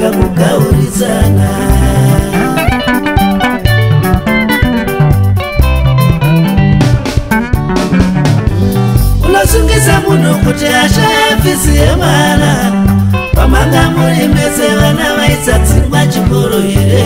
zvinoda kugaurizana. Unosungisa munhu kuti ashafisi yemwana pamanga muri mese vana vaisadzingwa chikoro here.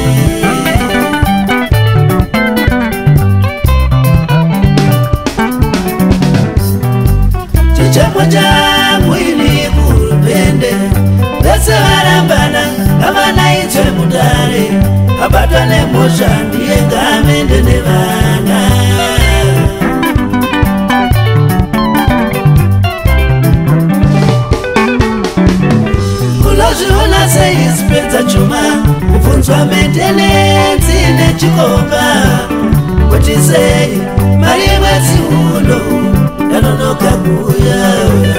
Chichapo changu ini hurumende vese varambana ngavanaitwe mudare abatwa nemhosva ndiye ngaamende nevana. Unozviona sei sipedza chuma kubvunzwa mentenenzi nechikomba kuti sei mari mwedzi uno yanonoka kuuya.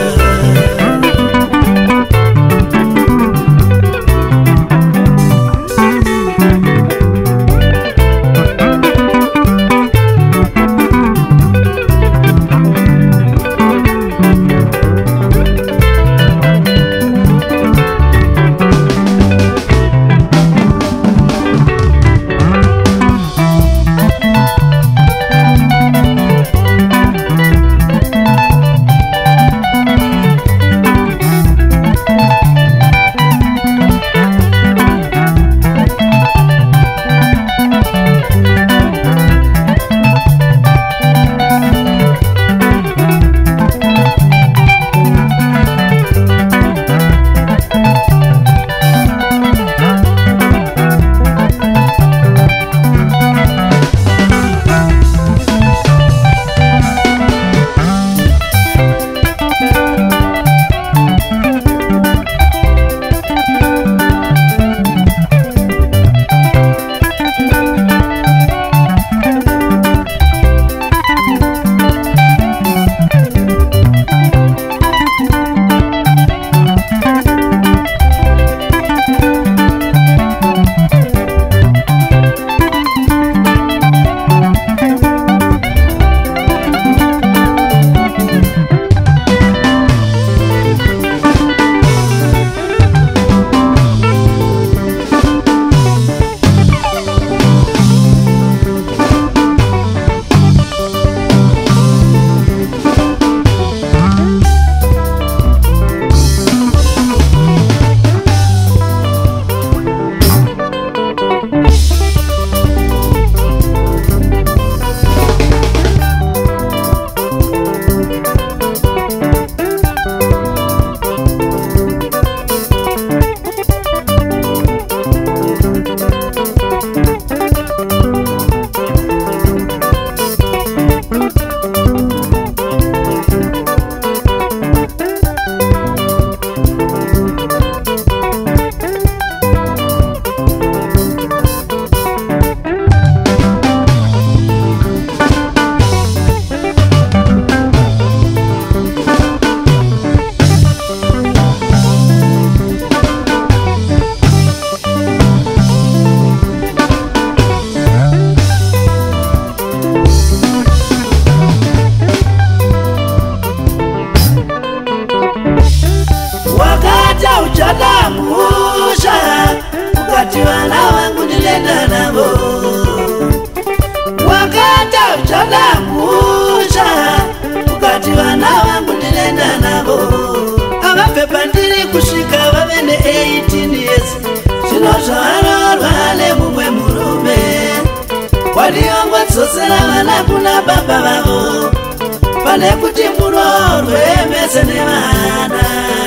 Zosera vana kuna baba vavo pane kuti murorwe mese nevana.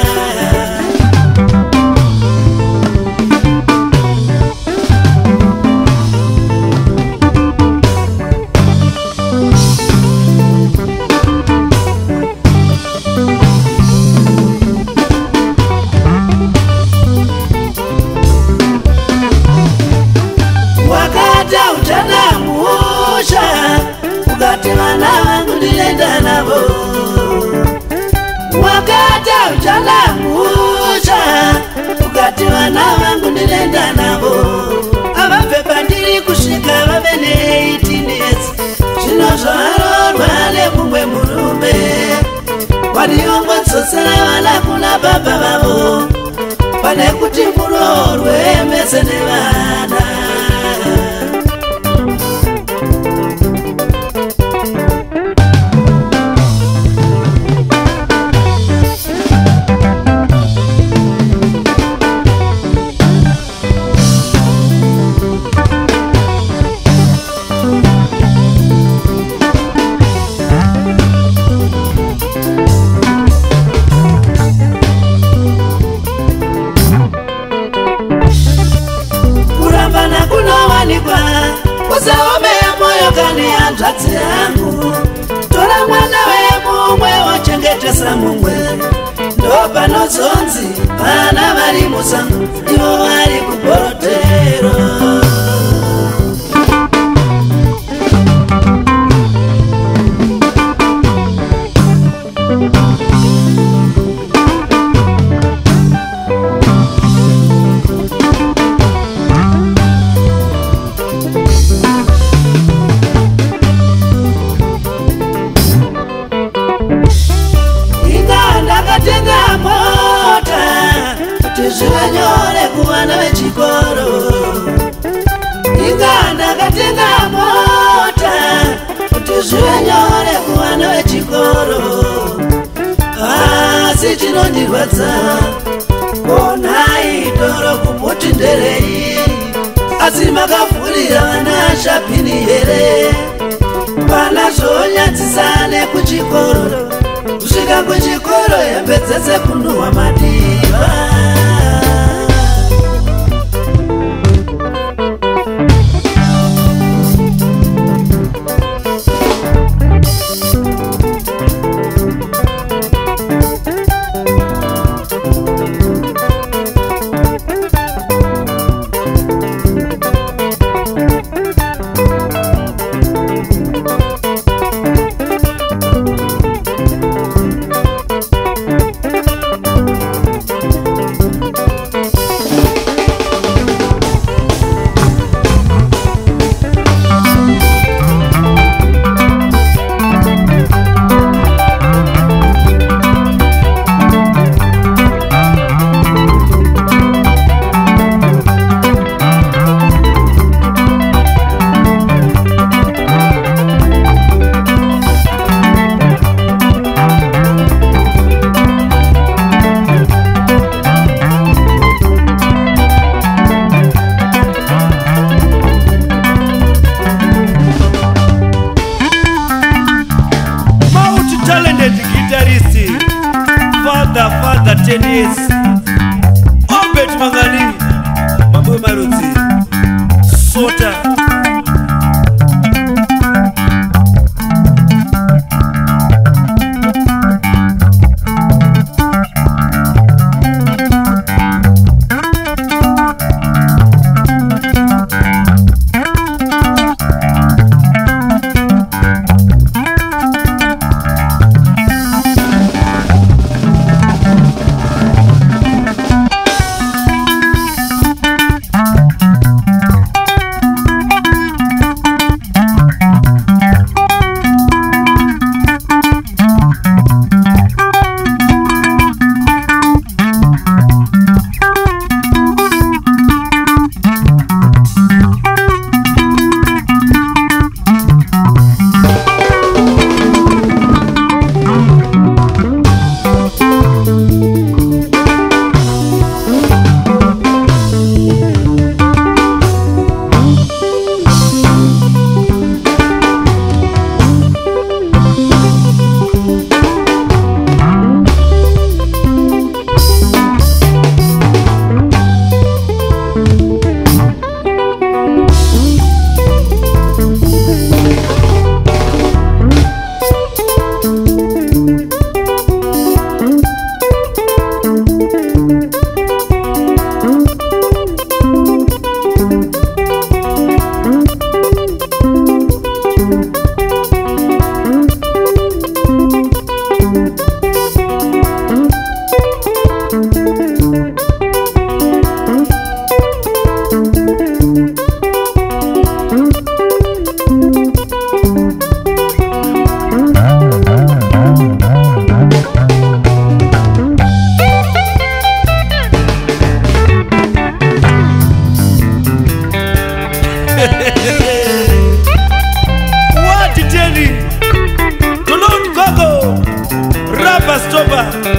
Wakata uchana musha ukati vana vangu nilienda navo. Wakata uchana musha ukati vana vangu nilienda navo. Avapepa ndiri kusvika vavene 18 years. Zvinozvarorwa nemumwe murume vaniongodzosera vana kuna baba vavo pane kuti muro kana kunowanikwa kusaome moyo kani hanzvadzi yangu. Tora mwana wemumwe wochengetesa mumwe, ndo panozonzi vana vari musango ivo vari kuborotero. Zvive nyore kuvana vechikoro, inga ndakatenga mota kuti zvive nyore kuvana vechikoro. Asi chinondirwadza konai doro kupoti nderei, asi makavhurira vana shapini here. Vana zvonyadzisane kuchikoro, kusvika kuchikoro hembe dzese kunhuhwa madiva. Father tennis Obet Mangani Mambo Marutsi Sota What did you do? Don't go. Rapa stopa.